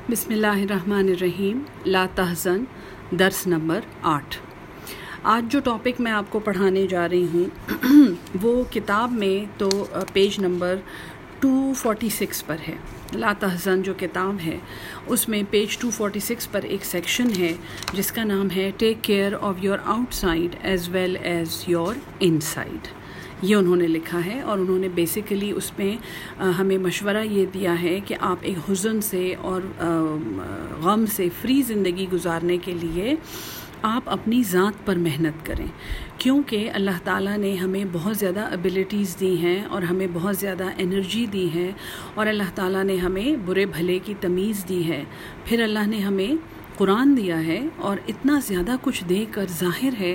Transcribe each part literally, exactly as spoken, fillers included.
بسم اللہ الرحمن الرحیم. لا تحزن، درس نمبر آٹھ. آج جو ٹاپک میں آپ کو پڑھانے جا رہی ہوں وہ کتاب میں تو page number two forty six پر ہے. لا تحزن جو کتاب ہے اس میں پیج ٹو فورٹی سکس پر ایک سیکشن ہے جس کا نام ہے take care of your outside as well as your inside. یہ انہوں نے لکھا ہے اور انہوں نے بیسیکلی اس میں ہمیں مشورہ یہ دیا ہے کہ آپ ایک حزن سے اور غم سے فری زندگی گزارنے کے لیے آپ اپنی ذات پر محنت کریں، کیونکہ اللہ تعالیٰ نے ہمیں بہت زیادہ ایبیلٹیز دی ہیں اور ہمیں بہت زیادہ انرجی دی ہے، اور اللہ تعالیٰ نے ہمیں برے بھلے کی تمیز دی ہے. پھر اللہ نے ہمیں قرآن دیا ہے اور اتنا زیادہ کچھ دے کر ظاہر ہے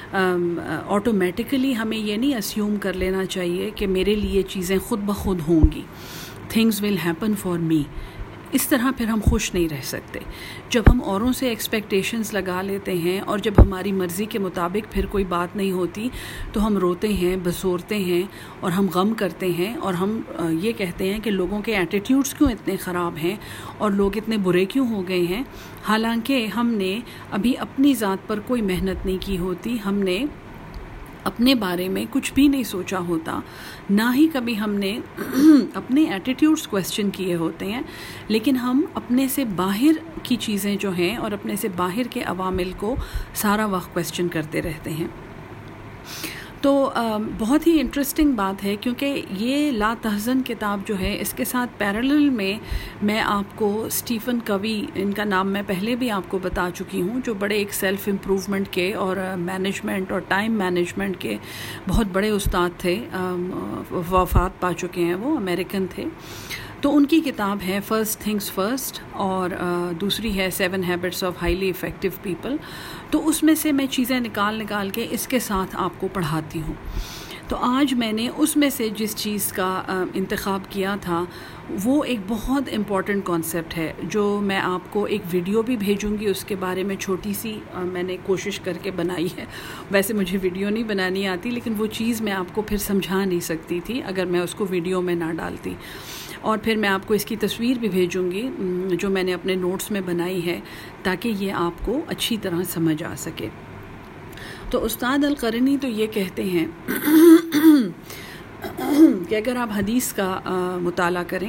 آٹومیٹیکلی ہمیں یہ نہیں اسیوم کر لینا چاہیے کہ میرے لیے چیزیں خود بخود ہوں گی. Things will happen for me. اس طرح پھر ہم خوش نہیں رہ سکتے. جب ہم اوروں سے ایکسپیکٹیشنز لگا لیتے ہیں اور جب ہماری مرضی کے مطابق پھر کوئی بات نہیں ہوتی تو ہم روتے ہیں، بسورتے ہیں اور ہم غم کرتے ہیں اور ہم یہ کہتے ہیں کہ لوگوں کے ایٹیٹیوڈز کیوں اتنے خراب ہیں اور لوگ اتنے برے کیوں ہو گئے ہیں، حالانکہ ہم نے ابھی اپنی ذات پر کوئی محنت نہیں کی ہوتی. ہم نے اپنے بارے میں کچھ بھی نہیں سوچا ہوتا، نہ ہی کبھی ہم نے اپنے ایٹیٹیوڈز کویسچن کیے ہوتے ہیں، لیکن ہم اپنے سے باہر کی چیزیں جو ہیں اور اپنے سے باہر کے عوامل کو سارا وقت کویسچن کرتے رہتے ہیں. تو بہت ہی انٹرسٹنگ بات ہے کیونکہ یہ لا تحزن کتاب جو ہے اس کے ساتھ پیرالل میں میں آپ کو اسٹیفن کوی، ان کا نام میں پہلے بھی آپ کو بتا چکی ہوں، جو بڑے ایک سیلف امپروومنٹ کے اور مینجمنٹ اور ٹائم مینجمنٹ کے بہت بڑے استاد تھے، وفات پا چکے ہیں، وہ امریکن تھے. تو ان کی کتاب ہے فرسٹ تھنگس فرسٹ اور دوسری ہے seven habits of highly effective people. تو اس میں سے میں چیزیں نکال نکال کے اس کے ساتھ آپ کو پڑھاتی ہوں. تو آج میں نے اس میں سے جس چیز کا انتخاب کیا تھا وہ ایک بہت امپورٹنٹ کانسیپٹ ہے جو میں آپ کو ایک ویڈیو بھی بھیجوں گی. اس کے بارے میں چھوٹی سی میں نے کوشش کر کے بنائی ہے. ویسے مجھے ویڈیو نہیں بنانی آتی، لیکن وہ چیز میں آپ کو پھر سمجھا نہیں سکتی تھی اگر میں اس کو ویڈیو میں نہ ڈالتی. اور پھر میں آپ کو اس کی تصویر بھی بھیجوں گی جو میں نے اپنے نوٹس میں بنائی ہے تاکہ یہ آپ کو اچھی طرح سمجھ آ سکے. تو استاد القرنی تو یہ کہتے ہیں کہ اگر آپ حدیث کا مطالعہ کریں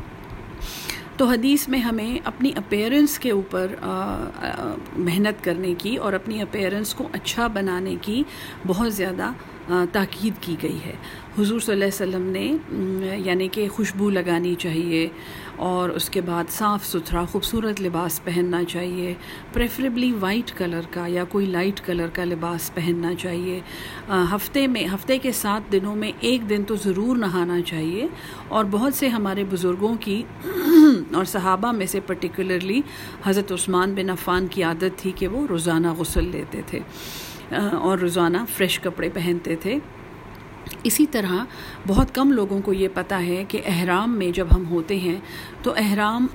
تو حدیث میں ہمیں اپنی اپیرنس کے اوپر محنت کرنے کی اور اپنی اپیرنس کو اچھا بنانے کی بہت زیادہ تاکید کی گئی ہے. حضور صلی اللہ علیہ وسلم نے یعنی کہ خوشبو لگانی چاہیے اور اس کے بعد صاف ستھرا خوبصورت لباس پہننا چاہیے، پریفریبلی وائٹ کلر کا یا کوئی لائٹ کلر کا لباس پہننا چاہیے. ہفتے میں ہفتے کے سات دنوں میں ایک دن تو ضرور نہانا چاہیے. اور بہت سے ہمارے بزرگوں کی اور صحابہ میں سے پرٹیکولرلی حضرت عثمان بن عفان کی عادت تھی کہ وہ روزانہ غسل لیتے تھے اور روزانہ فریش کپڑے پہنتے تھے. اسی طرح بہت کم لوگوں کو یہ پتہ ہے کہ احرام میں جب ہم ہوتے ہیں تو احرام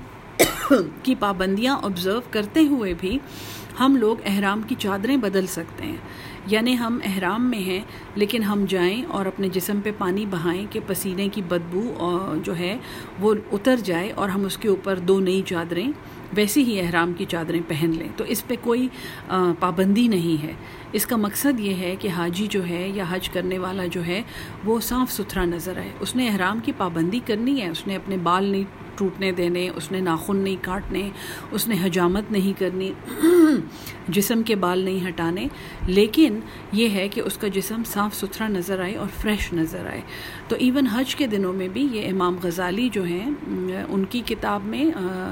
کی پابندیاں آبزرو کرتے ہوئے بھی ہم لوگ احرام کی چادریں بدل سکتے ہیں. یعنی ہم احرام میں ہیں لیکن ہم جائیں اور اپنے جسم پہ پانی بہائیں کہ پسینے کی بدبو جو ہے وہ اتر جائے اور ہم اس کے اوپر دو نئی چادریں ویسی ہی احرام کی چادریں پہن لیں. تو اس پہ کوئی پابندی نہیں ہے. اس کا مقصد یہ ہے کہ حاجی جو ہے یا حج کرنے والا جو ہے وہ صاف ستھرا نظر آئے. اس نے احرام کی پابندی کرنی ہے، اس نے اپنے بال نہیں ٹوٹنے دینے، اس نے ناخن نہیں کاٹنے، اس نے حجامت نہیں کرنی، جسم کے بال نہیں ہٹانے، لیکن یہ ہے کہ اس کا جسم صاف ستھرا نظر آئے اور فریش نظر آئے. تو ایون حج کے دنوں میں بھی یہ امام غزالی جو ہیں ان کی کتاب میں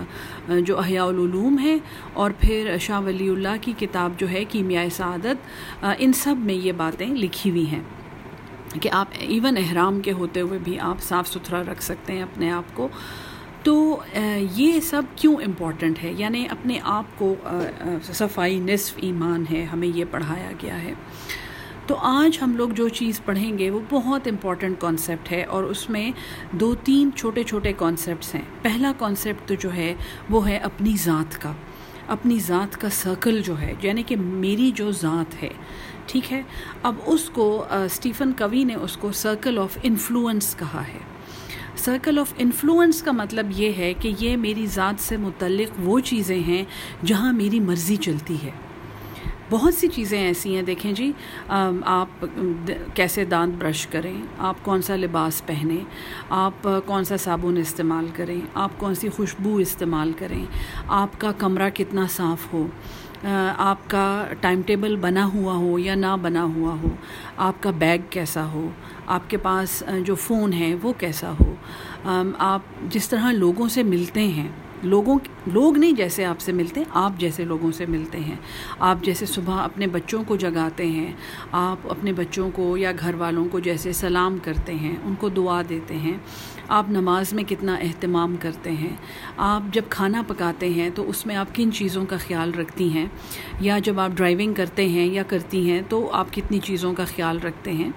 جو احیاء العلوم ہے اور پھر شاہ ولی اللہ کی کتاب جو ہے کیمیائے سعادت، ان سب میں یہ باتیں لکھی ہوئی ہیں کہ آپ ایون احرام کے ہوتے ہوئے بھی آپ صاف ستھرا رکھ سکتے ہیں اپنے آپ کو. تو یہ سب کیوں امپورٹنٹ ہے؟ یعنی اپنے آپ کو صفائی نصف ایمان ہے، ہمیں یہ پڑھایا گیا ہے. تو آج ہم لوگ جو چیز پڑھیں گے وہ بہت امپورٹنٹ کانسیپٹ ہے اور اس میں دو تین چھوٹے چھوٹے کانسیپٹس ہیں. پہلا کانسیپٹ تو جو ہے وہ ہے اپنی ذات کا، اپنی ذات کا سرکل جو ہے، یعنی کہ میری جو ذات ہے، ٹھیک ہے. اب اس کو اسٹیفن کوی نے اس کو سرکل آف انفلوئنس کہا ہے. سرکل آف انفلوئنس کا مطلب یہ ہے کہ یہ میری ذات سے متعلق وہ چیزیں ہیں جہاں میری مرضی چلتی ہے. بہت سی چیزیں ایسی ہیں. دیکھیں جی, آپ کیسے دانت برش کریں, آپ کون سا لباس پہنیں, آپ کون سا صابن استعمال کریں, آپ کون سی خوشبو استعمال کریں, آپ کا کمرہ کتنا صاف ہو, آپ کا ٹائم ٹیبل بنا ہوا ہو یا نہ بنا ہوا ہو, آپ کا بیگ کیسا ہو, آپ کے پاس جو فون ہے وہ کیسا ہو, آپ جس طرح لوگوں سے ملتے ہیں, لوگوں لوگ نہیں جیسے آپ سے ملتے, آپ جیسے لوگوں سے ملتے ہیں, آپ جیسے صبح اپنے بچوں کو جگاتے ہیں, آپ اپنے بچوں کو یا گھر والوں کو جیسے سلام کرتے ہیں, ان کو دعا دیتے ہیں, آپ نماز میں کتنا اہتمام کرتے ہیں, آپ جب کھانا پکاتے ہیں تو اس میں آپ کن چیزوں کا خیال رکھتی ہیں, یا جب آپ ڈرائیونگ کرتے ہیں یا کرتی ہیں تو آپ کتنی چیزوں کا خیال رکھتے ہیں,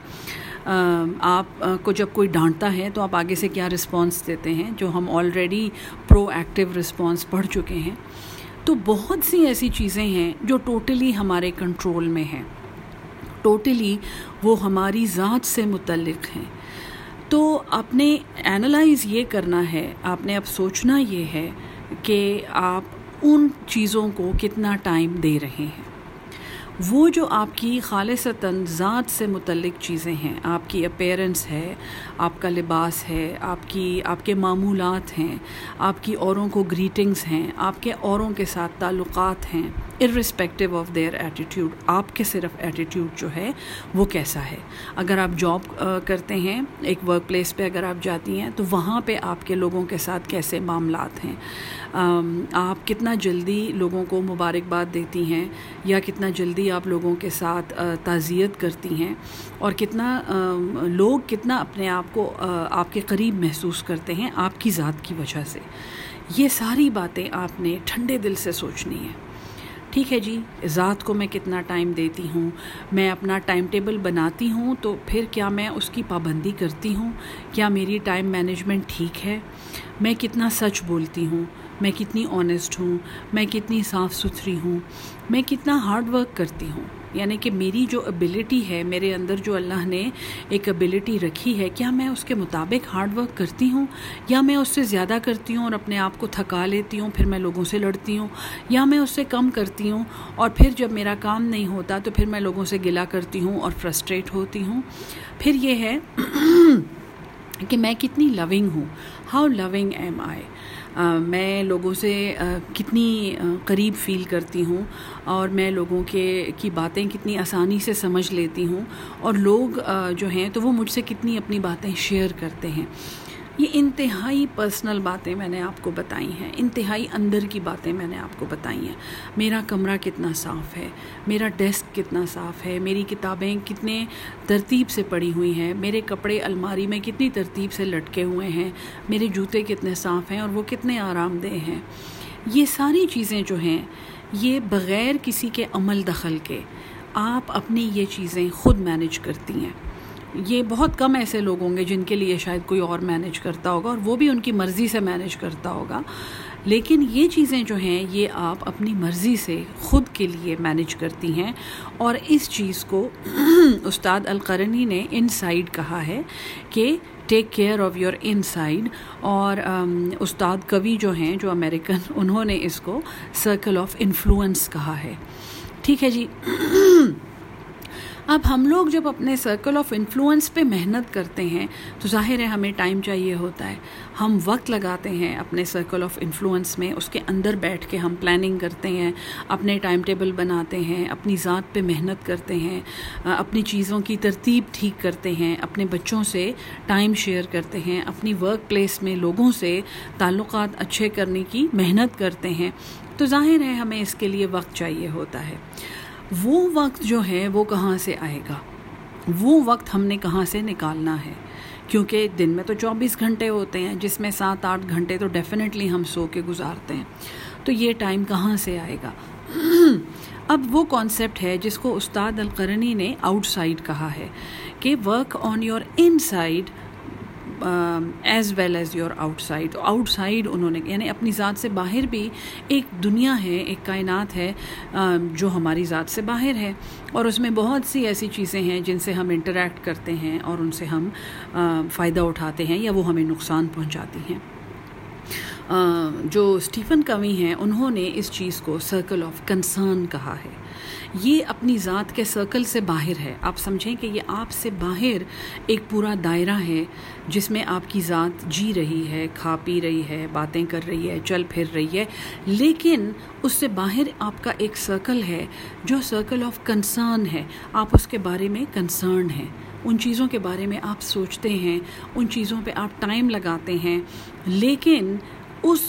آپ کو جب کوئی ڈانٹتا ہے تو آپ آگے سے کیا رسپانس دیتے ہیں, جو ہم آلریڈی پرو ایکٹیو رسپانس پڑھ چکے ہیں. تو بہت سی ایسی چیزیں ہیں جو ٹوٹلی ہمارے کنٹرول میں ہیں, ٹوٹلی وہ ہماری ذات سے متعلق ہیں. تو آپ نے اینالائز یہ کرنا ہے, آپ نے اب سوچنا یہ ہے کہ آپ ان چیزوں کو کتنا ٹائم دے رہے ہیں. وہ جو آپ کی خالصتاً ذات سے متعلق چیزیں ہیں, آپ کی اپیرنس ہے, آپ کا لباس ہے, آپ کی آپ کے معمولات ہیں, آپ کی اوروں کو گریٹنگز ہیں, آپ کے اوروں کے ساتھ تعلقات ہیں, irrespective of their attitude, آپ کے صرف ایٹیٹیوڈ جو ہے وہ کیسا ہے. اگر آپ جاب کرتے ہیں, ایک ورک پلیس پہ اگر آپ جاتی ہیں تو وہاں پہ آپ کے لوگوں کے ساتھ کیسے معاملات ہیں, آپ کتنا جلدی لوگوں کو مبارکباد دیتی ہیں یا کتنا جلدی آپ لوگوں کے ساتھ تعزیت کرتی ہیں, اور کتنا لوگ کتنا اپنے آپ کو آپ کے قریب محسوس کرتے ہیں آپ کی ذات کی وجہ سے. یہ ساری باتیں آپ نے ٹھنڈے دل سے سوچنی ہے. ٹھیک ہے جی, ذات کو میں کتنا ٹائم دیتی ہوں, میں اپنا ٹائم ٹیبل بناتی ہوں تو پھر کیا میں اس کی پابندی کرتی ہوں, کیا میری ٹائم مینجمنٹ ٹھیک ہے, میں کتنا سچ بولتی ہوں, میں کتنی آنیسٹ ہوں, میں کتنی صاف ستھری ہوں, میں کتنا ہارڈ ورک کرتی ہوں. یعنی کہ میری جو ابیلٹی ہے, میرے اندر جو اللہ نے ایک ابیلٹی رکھی ہے, کیا میں اس کے مطابق ہارڈ ورک کرتی ہوں, یا میں اس سے زیادہ کرتی ہوں اور اپنے آپ کو تھکا لیتی ہوں, پھر میں لوگوں سے لڑتی ہوں, یا میں اس سے کم کرتی ہوں اور پھر جب میرا کام نہیں ہوتا تو پھر میں لوگوں سے گلہ کرتی ہوں اور فرسٹریٹ ہوتی ہوں. پھر یہ ہے کہ میں کتنی لونگ ہوں, ہاؤ لونگ ایم آئی, میں لوگوں سے کتنی قریب فیل کرتی ہوں, اور میں لوگوں کے کی باتیں کتنی آسانی سے سمجھ لیتی ہوں, اور لوگ جو ہیں تو وہ مجھ سے کتنی اپنی باتیں شیئر کرتے ہیں. یہ انتہائی پرسنل باتیں میں نے آپ کو بتائی ہیں, انتہائی اندر کی باتیں میں نے آپ کو بتائی ہیں. میرا کمرہ کتنا صاف ہے, میرا ڈیسک کتنا صاف ہے, میری کتابیں کتنے ترتیب سے پڑی ہوئی ہیں, میرے کپڑے الماری میں کتنی ترتیب سے لٹکے ہوئے ہیں, میرے جوتے کتنے صاف ہیں اور وہ کتنے آرام دہ ہیں. یہ ساری چیزیں جو ہیں یہ بغیر کسی کے عمل دخل کے آپ اپنی یہ چیزیں خود مینیج کرتی ہیں. یہ بہت کم ایسے لوگ ہوں گے جن کے لیے شاید کوئی اور مینیج کرتا ہوگا, اور وہ بھی ان کی مرضی سے مینیج کرتا ہوگا, لیکن یہ چیزیں جو ہیں یہ آپ اپنی مرضی سے خود کے لیے مینیج کرتی ہیں. اور اس چیز کو استاد القرنی نے ان سائیڈ کہا ہے کہ take care of your inside, اور استاد کبھی جو ہیں جو امریکن, انہوں نے اس کو سرکل آف انفلوئنس کہا ہے. ٹھیک ہے جی. اب ہم لوگ جب اپنے سرکل آف انفلوئنس پہ محنت کرتے ہیں تو ظاہر ہے ہمیں ٹائم چاہیے ہوتا ہے, ہم وقت لگاتے ہیں اپنے سرکل آف انفلوئنس میں, اس کے اندر بیٹھ کے ہم پلاننگ کرتے ہیں, اپنے ٹائم ٹیبل بناتے ہیں, اپنی ذات پہ محنت کرتے ہیں, اپنی چیزوں کی ترتیب ٹھیک کرتے ہیں, اپنے بچوں سے ٹائم شیئر کرتے ہیں, اپنی ورک پلیس میں لوگوں سے تعلقات اچھے کرنے کی محنت کرتے ہیں. تو ظاہر ہے ہمیں اس کے لیے وقت چاہیے ہوتا ہے. وہ وقت جو ہے وہ کہاں سے آئے گا, وہ وقت ہم نے کہاں سے نکالنا ہے, کیونکہ دن میں تو چوبیس گھنٹے ہوتے ہیں جس میں سات آٹھ گھنٹے تو ڈیفینیٹلی ہم سو کے گزارتے ہیں. تو یہ ٹائم کہاں سے آئے گا؟ اب وہ کانسیپٹ ہے جس کو استاد القرنی نے آؤٹ سائڈ کہا ہے کہ work on your inside as well as your outside. Outside انہوں نے یعنی اپنی ذات سے باہر بھی ایک دنیا ہے, ایک کائنات ہے جو ہماری ذات سے باہر ہے, اور اس میں بہت سی ایسی چیزیں ہیں جن سے ہم انٹریکٹ کرتے ہیں اور ان سے ہم فائدہ اٹھاتے ہیں یا وہ ہمیں نقصان پہنچاتی ہیں. جو اسٹیفن کوی ہیں انہوں نے اس چیز کو سرکل آف کنسرن کہا ہے. یہ اپنی ذات کے سرکل سے باہر ہے. آپ سمجھیں کہ یہ آپ سے باہر ایک پورا دائرہ ہے جس میں آپ کی ذات جی رہی ہے, کھا پی رہی ہے, باتیں کر رہی ہے, چل پھر رہی ہے, لیکن اس سے باہر آپ کا ایک سرکل ہے جو سرکل آف کنسرن ہے. آپ اس کے بارے میں کنسرن ہیں, ان چیزوں کے بارے میں آپ سوچتے ہیں, ان چیزوں پہ آپ ٹائم لگاتے ہیں, لیکن اس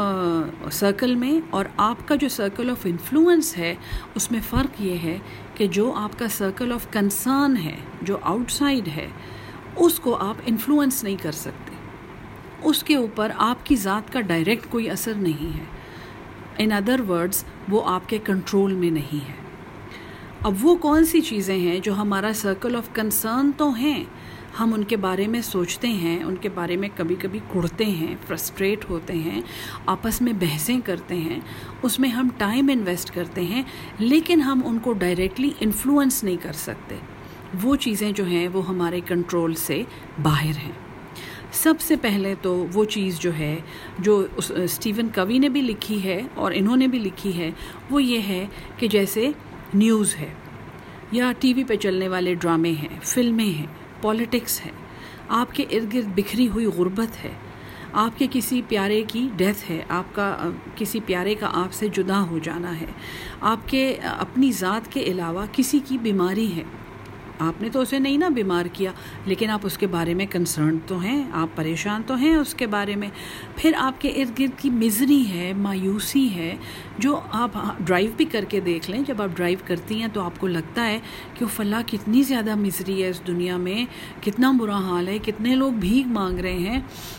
سرکل میں اور آپ کا جو سرکل آف انفلوئنس ہے اس میں فرق یہ ہے کہ جو آپ کا سرکل آف کنسرن ہے, جو آؤٹ سائڈ ہے, اس کو آپ انفلوئنس نہیں کر سکتے, اس کے اوپر آپ کی ذات کا ڈائریکٹ کوئی اثر نہیں ہے. ان ادر ورڈز وہ آپ کے کنٹرول میں نہیں ہے. اب وہ کون سی چیزیں ہیں جو ہمارا سرکل آف کنسرن تو ہیں, ہم ان کے بارے میں سوچتے ہیں, ان کے بارے میں کبھی کبھی کڑتے ہیں, فرسٹریٹ ہوتے ہیں, آپس میں بحثیں کرتے ہیں, اس میں ہم ٹائم انویسٹ کرتے ہیں, لیکن ہم ان کو ڈائریکٹلی انفلوئنس نہیں کر سکتے. وہ چیزیں جو ہیں وہ ہمارے کنٹرول سے باہر ہیں. سب سے پہلے تو وہ چیز جو ہے جو اسٹیفن کوی نے بھی لکھی ہے اور انہوں نے بھی لکھی ہے وہ یہ ہے کہ جیسے نیوز ہے یا ٹی وی پہ چلنے والے ڈرامے ہیں, فلمیں ہیں, پالیٹکس ہے, آپ کے ارد گرد بکھری ہوئی غربت ہے, آپ کے کسی پیارے کی ڈیتھ ہے, آپ کا کسی پیارے کا آپ سے جدا ہو جانا ہے, آپ کے اپنی ذات کے علاوہ کسی کی بیماری ہے. آپ نے تو اسے نہیں نا بیمار کیا, لیکن آپ اس کے بارے میں کنسرن تو ہیں, آپ پریشان تو ہیں اس کے بارے میں. پھر آپ کے ارد گرد کی مزری ہے, مایوسی ہے, جو آپ ڈرائیو بھی کر کے دیکھ لیں. جب آپ ڈرائیو کرتی ہیں تو آپ کو لگتا ہے کہ فلاں کتنی زیادہ مزری ہے اس دنیا میں, کتنا برا حال ہے, کتنے لوگ بھیک مانگ رہے ہیں.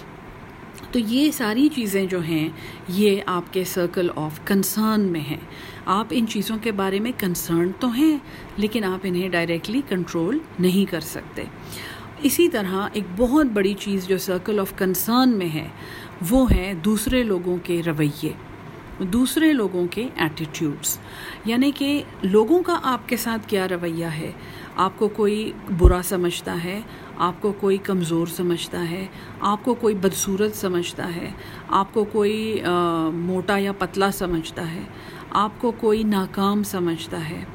تو یہ ساری چیزیں جو ہیں یہ آپ کے سرکل آف کنسرن میں ہیں. آپ ان چیزوں کے بارے میں کنسرن تو ہیں, لیکن آپ انہیں ڈائریکٹلی کنٹرول نہیں کر سکتے. اسی طرح ایک بہت بڑی چیز جو سرکل آف کنسرن میں ہے وہ ہے دوسرے لوگوں کے رویے, دوسرے لوگوں کے ایٹیٹیوڈز. یعنی کہ لوگوں کا آپ کے ساتھ کیا رویہ ہے. آپ کو کوئی برا سمجھتا ہے, آپ کو کوئی کمزور سمجھتا ہے, آپ کو کوئی بدصورت سمجھتا ہے, آپ کو کوئی موٹا یا پتلا سمجھتا ہے, آپ کو کوئی ناکام سمجھتا ہے,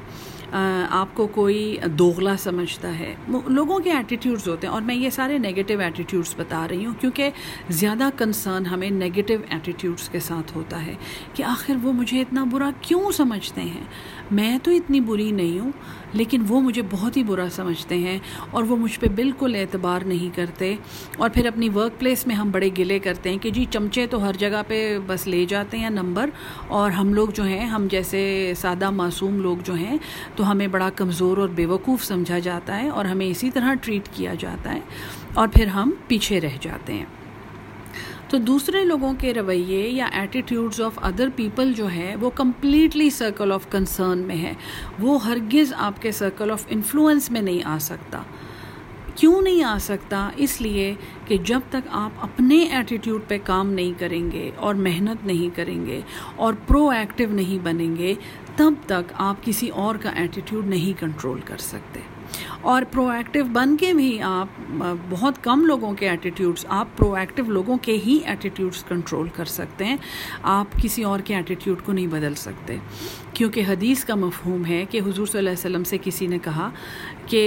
آپ کو کوئی دوغلا سمجھتا ہے. لوگوں کے ایٹیٹیوڈز ہوتے ہیں, اور میں یہ سارے نیگیٹو ایٹیٹیوڈز بتا رہی ہوں کیونکہ زیادہ کنسرن ہمیں نیگیٹو ایٹیٹیوڈز کے ساتھ ہوتا ہے کہ آخر وہ مجھے اتنا برا کیوں سمجھتے ہیں. میں تو اتنی بری نہیں ہوں, لیکن وہ مجھے بہت ہی برا سمجھتے ہیں اور وہ مجھ پہ بالکل اعتبار نہیں کرتے. اور پھر اپنی ورک پلیس میں ہم بڑے گلے کرتے ہیں کہ جی چمچے تو ہر جگہ پہ بس لے جاتے ہیں نمبر, اور ہم لوگ جو ہیں, ہم جیسے سادہ معصوم لوگ جو ہیں تو ہمیں بڑا کمزور اور بیوقوف سمجھا جاتا ہے اور ہمیں اسی طرح ٹریٹ کیا جاتا ہے, اور پھر ہم پیچھے رہ جاتے ہیں. تو دوسرے لوگوں کے رویے یا ایٹیٹیوڈز آف ادر پیپل جو ہے وہ کمپلیٹلی سرکل آف کنسرن میں ہے. وہ ہرگز آپ کے سرکل آف انفلوئنس میں نہیں آ سکتا. کیوں نہیں آ سکتا؟ اس لیے کہ جب تک آپ اپنے ایٹیٹیوڈ پہ کام نہیں کریں گے اور محنت نہیں کریں گے اور پرو ایکٹیو نہیں بنیں گے, تب تک آپ کسی اور کا ایٹیٹیوڈ نہیں کنٹرول کر سکتے. اور پرو ایکٹیو بن کے بھی آپ بہت کم لوگوں کے ایٹیٹیوڈز, آپ پرو ایکٹیو لوگوں کے ہی ایٹیٹیوڈز کنٹرول کر سکتے ہیں. آپ کسی اور کے ایٹیٹیوڈ کو نہیں بدل سکتے, کیونکہ حدیث کا مفہوم ہے کہ حضور صلی اللہ علیہ وسلم سے کسی نے کہا کہ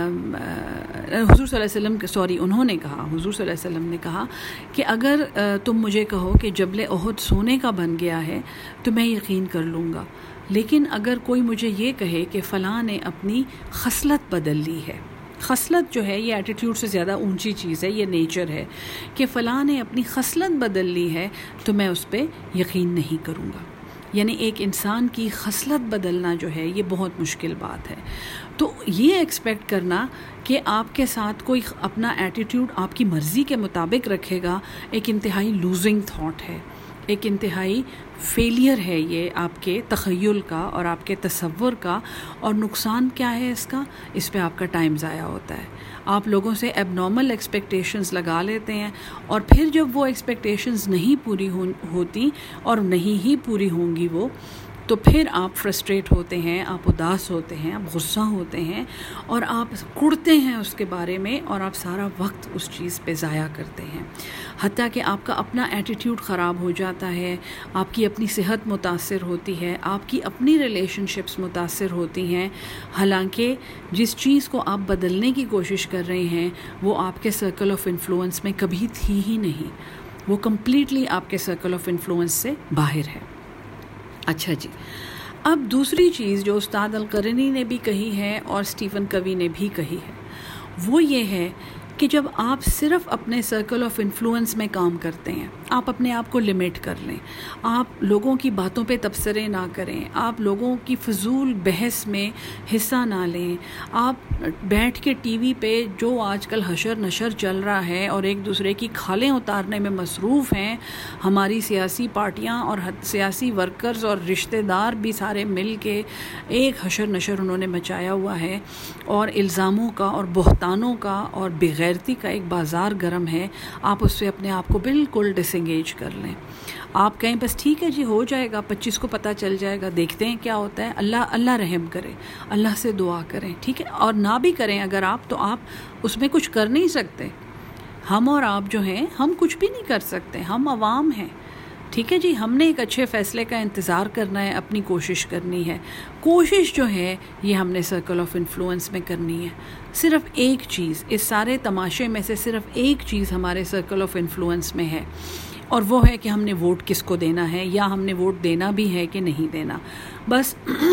حضور صلی اللہ علیہ وسلم سوری انہوں نے کہا حضور صلی اللہ علیہ وسلم نے کہا کہ اگر تم مجھے کہو کہ جبل احد سونے کا بن گیا ہے تو میں یقین کر لوں گا, لیکن اگر کوئی مجھے یہ کہے کہ فلاں نے اپنی خصلت بدل لی ہے, خصلت جو ہے یہ ایٹیٹیوڈ سے زیادہ اونچی چیز ہے, یہ نیچر ہے کہ فلاں نے اپنی خصلت بدل لی ہے, تو میں اس پہ یقین نہیں کروں گا. یعنی ایک انسان کی خصلت بدلنا جو ہے یہ بہت مشکل بات ہے. تو یہ ایکسپیکٹ کرنا کہ آپ کے ساتھ کوئی اپنا ایٹیٹیوڈ آپ کی مرضی کے مطابق رکھے گا ایک انتہائی لوزنگ تھاٹ ہے, ایک انتہائی فیلئر ہے یہ آپ کے تخیل کا اور آپ کے تصور کا. اور نقصان کیا ہے اس کا؟ اس پہ آپ کا ٹائم ضائع ہوتا ہے. آپ لوگوں سے ایب نارمل ایکسپیکٹیشنز لگا لیتے ہیں اور پھر جب وہ ایکسپیکٹیشنز نہیں پوری ہوتی اور نہیں ہی پوری ہوں گی وہ، تو پھر آپ فرسٹریٹ ہوتے ہیں، آپ اداس ہوتے ہیں، آپ غصہ ہوتے ہیں اور آپ کڑتے ہیں اس کے بارے میں، اور آپ سارا وقت اس چیز پہ ضائع کرتے ہیں. حتیٰ کہ آپ کا اپنا ایٹیٹیوڈ خراب ہو جاتا ہے، آپ کی اپنی صحت متاثر ہوتی ہے، آپ کی اپنی ریلیشن شپس متاثر ہوتی ہیں. حالانکہ جس چیز کو آپ بدلنے کی کوشش کر رہے ہیں وہ آپ کے سرکل آف انفلوئنس میں کبھی تھی ہی نہیں، وہ کمپلیٹلی آپ کے سرکل آف انفلوئنس سے باہر ہے. اچھا جی، اب دوسری چیز جو استاد القرنی نے بھی کہی ہے اور اسٹیفن کوی نے بھی کہی ہے، وہ یہ ہے کہ جب آپ صرف اپنے سرکل آف انفلوئنس میں کام کرتے ہیں، آپ اپنے آپ کو لمٹ کر لیں، آپ لوگوں کی باتوں پہ تبصرے نہ کریں، آپ لوگوں کی فضول بحث میں حصہ نہ لیں، آپ بیٹھ کے ٹی وی پہ جو آج کل حشر نشر چل رہا ہے اور ایک دوسرے کی کھالیں اتارنے میں مصروف ہیں. ہماری سیاسی پارٹیاں اور سیاسی ورکرز اور رشتہ دار بھی سارے مل کے ایک حشر نشر انہوں نے مچایا ہوا ہے، اور الزاموں کا اور بہتانوں کا اور بغیرتی کا ایک بازار گرم ہے. آپ اس سے اپنے آپ کو بالکل ڈس انگیج کر لیں. آپ کہیں بس ٹھیک ہے جی ہو جائے گا، پچیس کو پتہ چل جائے گا، دیکھتے ہیں کیا ہوتا ہے، اللہ اللہ رحم کرے، اللہ سے دعا کریں، ٹھیک ہے. اور نہ بھی کریں اگر آپ، تو آپ اس میں کچھ کر نہیں سکتے. ہم اور آپ جو ہیں ہم کچھ بھی نہیں کر سکتے، ہم عوام ہیں، ٹھیک ہے جی. ہم نے ایک اچھے فیصلے کا انتظار کرنا ہے، اپنی کوشش کرنی ہے. کوشش جو ہے یہ ہم نے سرکل آف انفلوئنس میں کرنی ہے. صرف ایک چیز اس سارے تماشے میں سے صرف ایک چیز ہمارے سرکل آف انفلوئنس میں ہے، اور وہ ہے کہ ہم نے ووٹ کس کو دینا ہے، یا ہم نے ووٹ دینا بھی ہے کہ نہیں دینا. بس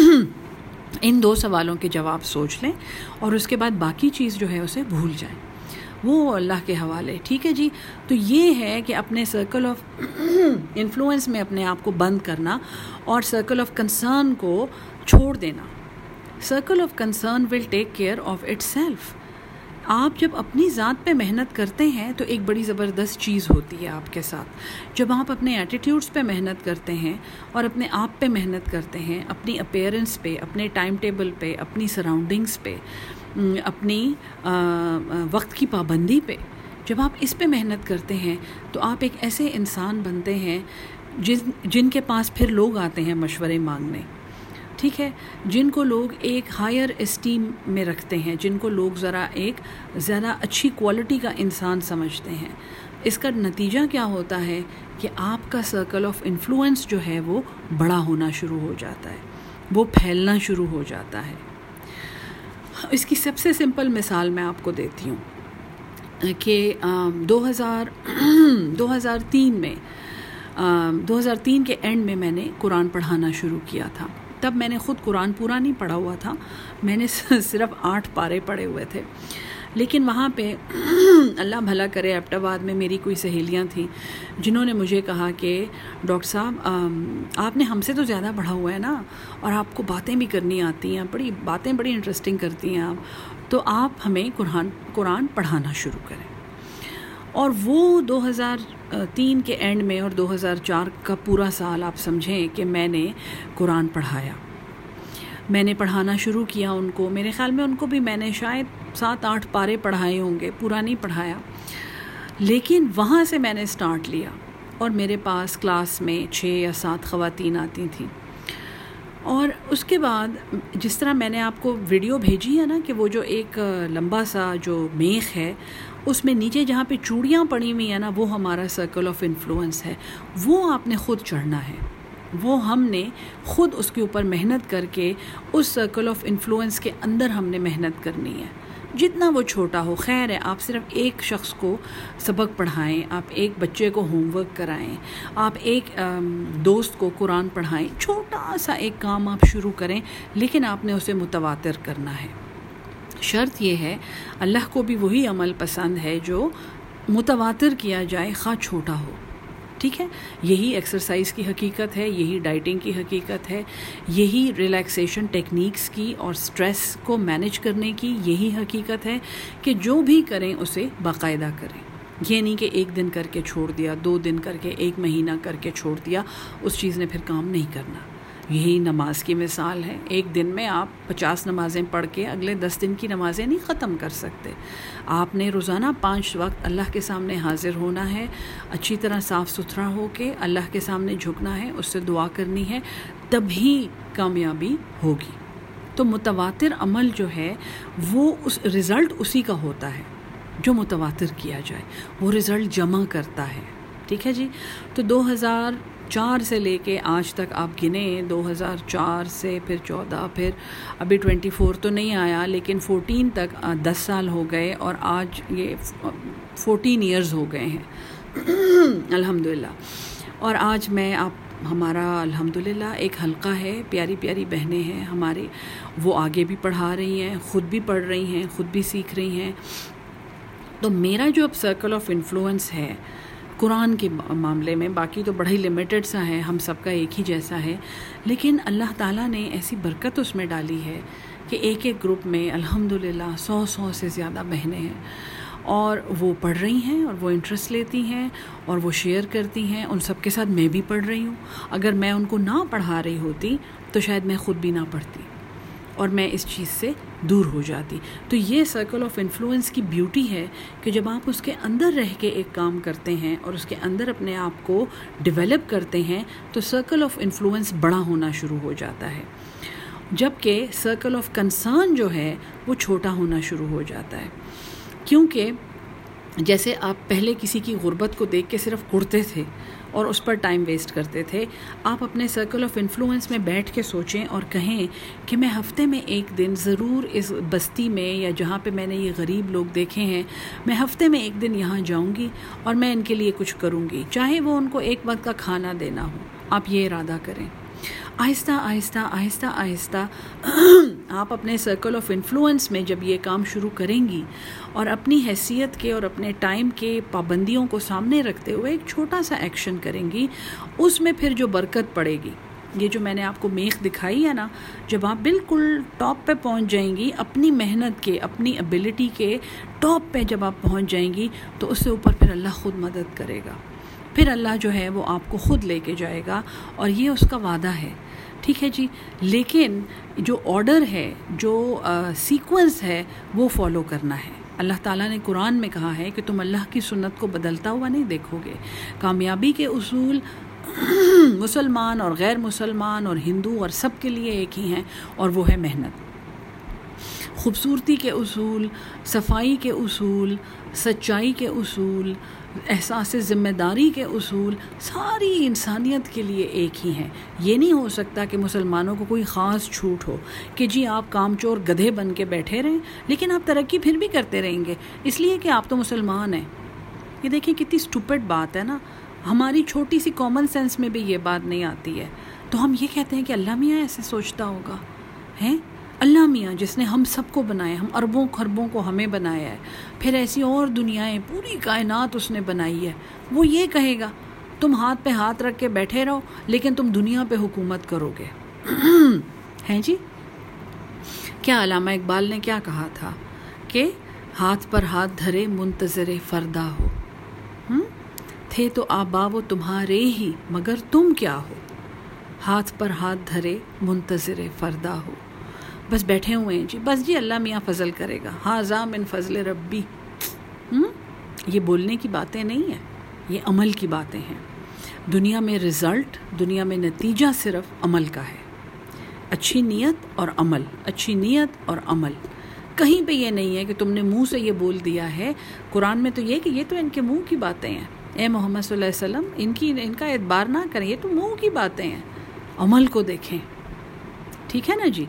ان دو سوالوں کے جواب سوچ لیں اور اس کے بعد باقی چیز جو ہے اسے بھول جائیں، وہ اللہ کے حوالے. ٹھیک ہے جی. تو یہ ہے کہ اپنے سرکل آف انفلوئنس میں اپنے آپ کو بند کرنا اور سرکل آف کنسرن کو چھوڑ دینا. Circle of concern will take care of itself. آپ جب اپنی ذات پہ محنت کرتے ہیں تو ایک بڑی زبردست چیز ہوتی ہے آپ کے ساتھ. جب آپ اپنے ایٹیٹیوڈز پہ محنت کرتے ہیں اور اپنے آپ پہ محنت کرتے ہیں، اپنی اپیئرنس پہ، اپنے ٹائم ٹیبل پہ، اپنی سراؤنڈنگز پہ، اپنی وقت کی پابندی پہ، جب آپ اس پہ محنت کرتے ہیں تو آپ ایک ایسے انسان بنتے ہیں جن جن کے پاس پھر لوگ آتے ہیں مشورے مانگنے. ٹھیک ہے. جن کو لوگ ایک ہائر اسٹیم میں رکھتے ہیں، جن کو لوگ ذرا ایک زیادہ اچھی کوالٹی کا انسان سمجھتے ہیں. اس کا نتیجہ کیا ہوتا ہے کہ آپ کا سرکل آف انفلوئنس جو ہے وہ بڑا ہونا شروع ہو جاتا ہے، وہ پھیلنا شروع ہو جاتا ہے. اس کی سب سے سمپل مثال میں آپ کو دیتی ہوں کہ دو ہزار دو ہزار تین میں دو ہزار تین کے اینڈ میں میں نے قرآن پڑھانا شروع کیا تھا. تب میں نے خود قرآن پورا نہیں پڑھا ہوا تھا، میں نے صرف آٹھ پارے پڑھے ہوئے تھے. لیکن وہاں پہ اللہ بھلا کرے ایبٹ آباد میں میری کوئی سہیلیاں تھیں جنہوں نے مجھے کہا کہ ڈاکٹر صاحب آپ نے ہم سے تو زیادہ پڑھا ہوا ہے نا، اور آپ کو باتیں بھی کرنی آتی ہیں، بڑی باتیں بڑی انٹرسٹنگ کرتی ہیں آپ، تو آپ ہمیں قرآن قرآن پڑھانا شروع کریں. اور وہ دو ہزار تین کے اینڈ میں اور دو ہزار چار کا پورا سال آپ سمجھیں کہ میں نے قرآن پڑھایا. میں نے پڑھانا شروع کیا ان کو. میرے خیال میں ان کو بھی میں نے شاید سات آٹھ پارے پڑھائے ہوں گے، پورا نہیں پڑھایا. لیکن وہاں سے میں نے سٹارٹ لیا اور میرے پاس کلاس میں چھ یا سات خواتین آتی تھیں. اور اس کے بعد جس طرح میں نے آپ کو ویڈیو بھیجی ہے نا کہ وہ جو ایک لمبا سا جو میخ ہے اس میں نیچے جہاں پہ چوڑیاں پڑی ہوئی ہیں نا، وہ ہمارا سرکل آف انفلوئنس ہے. وہ آپ نے خود چڑھنا ہے، وہ ہم نے خود اس کے اوپر محنت کر کے اس سرکل آف انفلوئنس کے اندر ہم نے محنت کرنی ہے. جتنا وہ چھوٹا ہو، خیر ہے آپ صرف ایک شخص کو سبق پڑھائیں، آپ ایک بچے کو ہوم ورک کرائیں، آپ ایک دوست کو قرآن پڑھائیں، چھوٹا سا ایک کام آپ شروع کریں، لیکن آپ نے اسے متواتر کرنا ہے. شرط یہ ہے اللہ کو بھی وہی عمل پسند ہے جو متواتر کیا جائے، خواہ چھوٹا ہو. ٹھیک ہے. یہی ایکسرسائز کی حقیقت ہے، یہی ڈائٹنگ کی حقیقت ہے، یہی ریلیکسیشن ٹیکنیکس کی اور سٹریس کو مینیج کرنے کی یہی حقیقت ہے کہ جو بھی کریں اسے باقاعدہ کریں. یہ نہیں کہ ایک دن کر کے چھوڑ دیا، دو دن کر کے، ایک مہینہ کر کے چھوڑ دیا، اس چیز نے پھر کام نہیں کرنا۔ یہی نماز کی مثال ہے، ایک دن میں آپ پچاس نمازیں پڑھ کے اگلے دس دن کی نمازیں نہیں ختم کر سکتے۔ آپ نے روزانہ پانچ وقت اللہ کے سامنے حاضر ہونا ہے، اچھی طرح صاف ستھرا ہو کے اللہ کے سامنے جھکنا ہے، اس سے دعا کرنی ہے، تبھی کامیابی ہوگی۔ تو متواتر عمل جو ہے وہ اس رزلٹ اسی کا ہوتا ہے جو متواتر کیا جائے، وہ رزلٹ جمع کرتا ہے۔ ٹھیک ہے جی، تو دو ہزار چار سے لے کے آج تک آپ گنیں، دو ہزار چار سے پھر چودہ، پھر ابھی ٹوینٹی فور تو نہیں آیا لیکن فورٹین تک دس سال ہو گئے، اور آج یہ فورٹین ایئرز ہو گئے ہیں الحمدللہ۔ اور آج میں آپ ہمارا الحمدللہ ایک حلقہ ہے، پیاری پیاری بہنیں ہیں ہمارے، وہ آگے بھی پڑھا رہی ہیں، خود بھی پڑھ رہی ہیں، خود بھی سیکھ رہی ہیں۔ تو میرا جو اب سرکل آف انفلوئنس ہے قرآن کے معاملے میں، باقی تو بڑا ہی لمیٹڈ سا ہے، ہم سب کا ایک ہی جیسا ہے، لیکن اللہ تعالیٰ نے ایسی برکت اس میں ڈالی ہے کہ ایک ایک گروپ میں الحمدللہ سو سو سے زیادہ بہنیں ہیں، اور وہ پڑھ رہی ہیں اور وہ انٹرسٹ لیتی ہیں اور وہ شیئر کرتی ہیں۔ ان سب کے ساتھ میں بھی پڑھ رہی ہوں، اگر میں ان کو نہ پڑھا رہی ہوتی تو شاید میں خود بھی نہ پڑھتی اور میں اس چیز سے دور ہو جاتی۔ تو یہ سرکل آف انفلوئنس کی بیوٹی ہے کہ جب آپ اس کے اندر رہ کے ایک کام کرتے ہیں اور اس کے اندر اپنے آپ کو ڈیولپ کرتے ہیں تو سرکل آف انفلوئنس بڑا ہونا شروع ہو جاتا ہے، جبکہ سرکل آف کنسرن جو ہے وہ چھوٹا ہونا شروع ہو جاتا ہے۔ کیونکہ جیسے آپ پہلے کسی کی غربت کو دیکھ کے صرف کڑتے تھے اور اس پر ٹائم ویسٹ کرتے تھے، آپ اپنے سرکل آف انفلوئنس میں بیٹھ کے سوچیں اور کہیں کہ میں ہفتے میں ایک دن ضرور اس بستی میں یا جہاں پہ میں نے یہ غریب لوگ دیکھے ہیں، میں ہفتے میں ایک دن یہاں جاؤں گی اور میں ان کے لیے کچھ کروں گی، چاہے وہ ان کو ایک وقت کا کھانا دینا ہو۔ آپ یہ ارادہ کریں، آہستہ آہستہ آہستہ آہستہ آپ اپنے سرکل آف انفلوئنس میں جب یہ کام شروع کریں گی اور اپنی حیثیت کے اور اپنے ٹائم کے پابندیوں کو سامنے رکھتے ہوئے ایک چھوٹا سا ایکشن کریں گی، اس میں پھر جو برکت پڑے گی، یہ جو میں نے آپ کو میخ دکھائی ہے نا، جب آپ بالکل ٹاپ پہ پہنچ جائیں گی، اپنی محنت کے، اپنی ایبیلٹی کے ٹاپ پہ جب آپ پہنچ جائیں گی تو اس سے اوپر پھر اللہ خود مدد کرے گا، پھر اللہ جو ہے وہ آپ کو خود لے کے جائے گا، اور یہ اس کا وعدہ ہے۔ ٹھیک ہے جی، لیکن جو آرڈر ہے، جو سیکوینس ہے، وہ فالو کرنا ہے۔ اللہ تعالیٰ نے قرآن میں کہا ہے کہ تم اللہ کی سنت کو بدلتا ہوا نہیں دیکھو گے۔ کامیابی کے اصول مسلمان اور غیر مسلمان اور ہندو اور سب کے لیے ایک ہی ہیں، اور وہ ہے محنت۔ خوبصورتی کے اصول، صفائی کے اصول، سچائی کے اصول، احساس ذمہ داری کے اصول ساری انسانیت کے لیے ایک ہی ہیں۔ یہ نہیں ہو سکتا کہ مسلمانوں کو کوئی خاص چھوٹ ہو کہ جی آپ کام چور گدھے بن کے بیٹھے رہیں لیکن آپ ترقی پھر بھی کرتے رہیں گے اس لیے کہ آپ تو مسلمان ہیں۔ یہ دیکھیں کتنی اسٹوپڈ بات ہے نا، ہماری چھوٹی سی کامن سینس میں بھی یہ بات نہیں آتی ہے، تو ہم یہ کہتے ہیں کہ اللہ میاں ایسے سوچتا ہوگا، ہیں اللہ میاں جس نے ہم سب کو بنایا، ہم اربوں خربوں کو ہمیں بنایا ہے، پھر ایسی اور دنیایں، پوری کائنات اس نے بنائی ہے، وہ یہ کہے گا تم ہاتھ پہ ہاتھ رکھ کے بیٹھے رہو لیکن تم دنیا پہ حکومت کرو گے؟ ہیں جی، کیا علامہ اقبال نے کیا کہا تھا کہ ہاتھ پر ہاتھ دھرے منتظر فردا ہو، ہم تھے تو آبا وہ تمہارے ہی مگر تم کیا ہو، ہاتھ پر ہاتھ دھرے منتظر فردا ہو۔ بس بیٹھے ہوئے ہیں جی، بس جی اللہ میاں فضل کرے گا، ہاذا من فضل ربی۔ یہ بولنے کی باتیں نہیں ہیں، یہ عمل کی باتیں ہیں۔ دنیا میں رزلٹ، دنیا میں نتیجہ صرف عمل کا ہے، اچھی نیت اور عمل، اچھی نیت اور عمل۔ کہیں پہ یہ نہیں ہے کہ تم نے منہ سے یہ بول دیا ہے، قرآن میں تو یہ کہ یہ تو ان کے منہ کی باتیں ہیں، اے محمد صلی اللہ علیہ وسلم ان کی ان کا اعتبار نہ کریں، یہ تو منہ کی باتیں ہیں، عمل کو دیکھیں۔ ٹھیک ہے نا جی،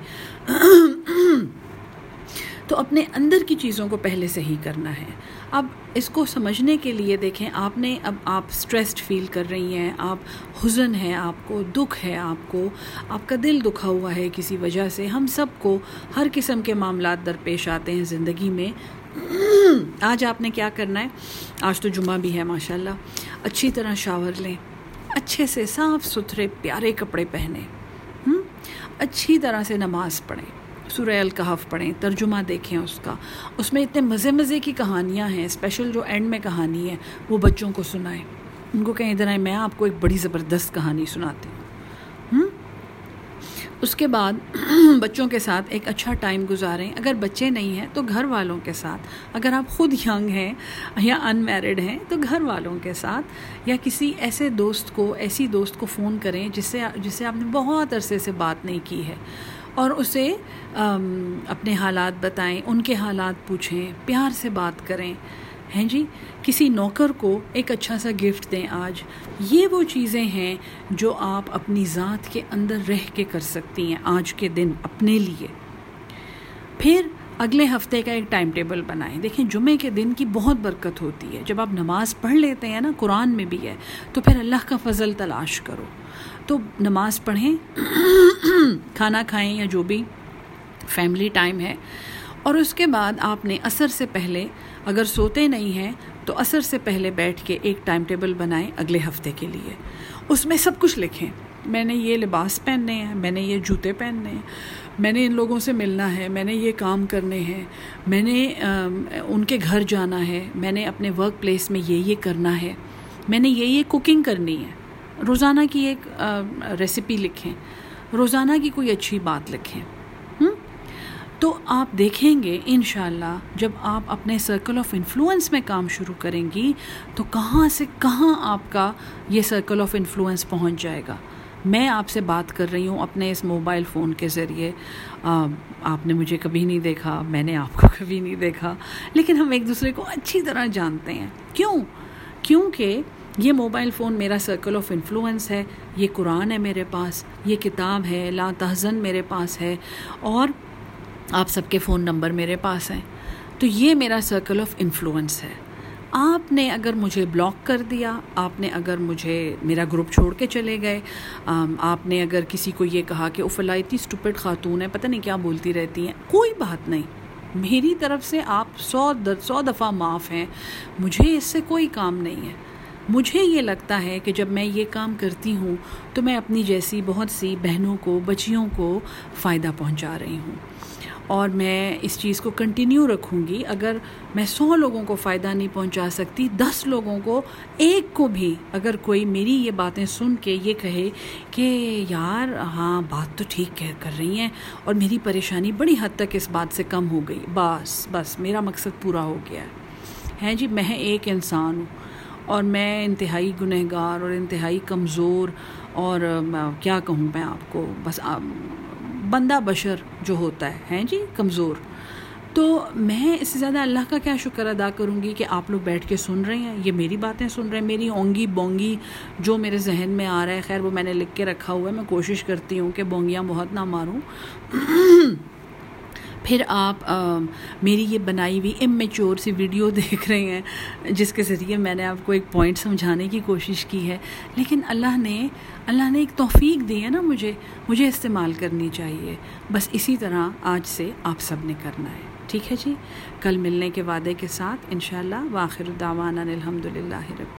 تو اپنے اندر کی چیزوں کو پہلے سے ہی کرنا ہے۔ اب اس کو سمجھنے کے لیے دیکھیں، آپ نے اب آپ اسٹریسڈ فیل کر رہی ہیں، آپ حزن ہے، آپ کو دکھ ہے، آپ کو آپ کا دل دکھا ہوا ہے کسی وجہ سے، ہم سب کو ہر قسم کے معاملات درپیش آتے ہیں زندگی میں۔ آج آپ نے کیا کرنا ہے، آج تو جمعہ بھی ہے ماشاءاللہ، اچھی طرح شاور لیں، اچھے سے صاف ستھرے پیارے کپڑے پہنیں، اچھی طرح سے نماز پڑھیں، سورہ الکہف پڑھیں، ترجمہ دیکھیں اس کا، اس میں اتنے مزے مزے کی کہانیاں ہیں، اسپیشل جو اینڈ میں کہانی ہے وہ بچوں کو سنائیں، ان کو کہیں ادھر آئیں میں آپ کو ایک بڑی زبردست کہانی سناتی ہوں۔ اس کے بعد بچوں کے ساتھ ایک اچھا ٹائم گزاریں، اگر بچے نہیں ہیں تو گھر والوں کے ساتھ، اگر آپ خود ینگ ہیں یا ان میرڈ ہیں تو گھر والوں کے ساتھ، یا کسی ایسے دوست کو ایسی دوست کو فون کریں جس سے جس سے آپ نے بہت عرصے سے بات نہیں کی ہے، اور اسے اپنے حالات بتائیں، ان کے حالات پوچھیں، پیار سے بات کریں، ہیں جی، کسی نوکر کو ایک اچھا سا گفٹ دیں آج۔ یہ وہ چیزیں ہیں جو آپ اپنی ذات کے اندر رہ کے کر سکتی ہیں آج کے دن اپنے لیے۔ پھر اگلے ہفتے کا ایک ٹائم ٹیبل بنائیں۔ دیکھیں جمعے کے دن کی بہت برکت ہوتی ہے، جب آپ نماز پڑھ لیتے ہیں نا، قرآن میں بھی ہے، تو پھر اللہ کا فضل تلاش کرو، تو نماز پڑھیں، کھانا کھائیں یا جو بھی فیملی ٹائم ہے، اور اس کے بعد آپ نے عصر سے پہلے، اگر سوتے نہیں ہیں تو عصر سے پہلے بیٹھ کے ایک ٹائم ٹیبل بنائیں اگلے ہفتے کے لیے، اس میں سب کچھ لکھیں، میں نے یہ لباس پہننے ہیں، میں نے یہ جوتے پہننے ہیں، میں نے ان لوگوں سے ملنا ہے، میں نے یہ کام کرنے ہیں، میں نے ان کے گھر جانا ہے، میں نے اپنے ورک پلیس میں یہ یہ کرنا ہے، میں نے یہ یہ کوکنگ کرنی ہے، روزانہ کی ایک ریسیپی لکھیں، روزانہ کی کوئی اچھی بات لکھیں۔ تو آپ دیکھیں گے انشاءاللہ جب آپ اپنے سرکل آف انفلوئنس میں کام شروع کریں گی تو کہاں سے کہاں آپ کا یہ سرکل آف انفلوئنس پہنچ جائے گا۔ میں آپ سے بات کر رہی ہوں اپنے اس موبائل فون کے ذریعے، آپ نے مجھے کبھی نہیں دیکھا، میں نے آپ کو کبھی نہیں دیکھا، لیکن ہم ایک دوسرے کو اچھی طرح جانتے ہیں۔ کیوں؟ کیونکہ یہ موبائل فون میرا سرکل آف انفلوئنس ہے، یہ قرآن ہے میرے پاس، یہ کتاب ہے لا تحزن میرے پاس ہے، اور آپ سب کے فون نمبر میرے پاس ہیں، تو یہ میرا سرکل آف انفلوئنس ہے۔ آپ نے اگر مجھے بلاک کر دیا، آپ نے اگر مجھے میرا گروپ چھوڑ کے چلے گئے، آپ نے اگر کسی کو یہ کہا کہ اوف اللہ اتنی اسٹوپڈ خاتون ہے، پتہ نہیں کیا بولتی رہتی ہیں، کوئی بات نہیں، میری طرف سے آپ سو سو دفعہ معاف ہیں، مجھے اس سے کوئی کام نہیں ہے۔ مجھے یہ لگتا ہے کہ جب میں یہ کام کرتی ہوں تو میں اپنی جیسی بہت سی بہنوں کو، بچیوں کو فائدہ پہنچا رہی ہوں، اور میں اس چیز کو کنٹینیو رکھوں گی۔ اگر میں سو لوگوں کو فائدہ نہیں پہنچا سکتی، دس لوگوں کو، ایک کو بھی اگر کوئی میری یہ باتیں سن کے یہ کہے کہ یار ہاں بات تو ٹھیک کر رہی ہیں اور میری پریشانی بڑی حد تک اس بات سے کم ہو گئی، بس بس میرا مقصد پورا ہو گیا ہے جی۔ میں ایک انسان ہوں اور میں انتہائی گنہگار اور انتہائی کمزور، اور کیا کہوں میں آپ کو، بس بندہ بشر جو ہوتا ہے ہیں جی کمزور، تو میں اس سے زیادہ اللہ کا کیا شکر ادا کروں گی کہ آپ لوگ بیٹھ کے سن رہے ہیں، یہ میری باتیں سن رہے ہیں، میری اونگی بونگی جو میرے ذہن میں آ رہا ہے، خیر وہ میں نے لکھ کے رکھا ہوا ہے، میں کوشش کرتی ہوں کہ بونگیاں بہت نہ ماروں۔ پھر آپ آ, میری یہ بنائی ہوئی امیچور سی ویڈیو دیکھ رہے ہیں جس کے ذریعے میں نے آپ کو ایک پوائنٹ سمجھانے کی کوشش کی ہے، لیکن اللہ نے اللہ نے ایک توفیق دی ہے نا مجھے مجھے استعمال کرنی چاہیے، بس اسی طرح آج سے آپ سب نے کرنا ہے، ٹھیک ہے جی۔ کل ملنے کے وعدے کے ساتھ انشاءاللہ، وآخر دعوانا الحمدللہ رب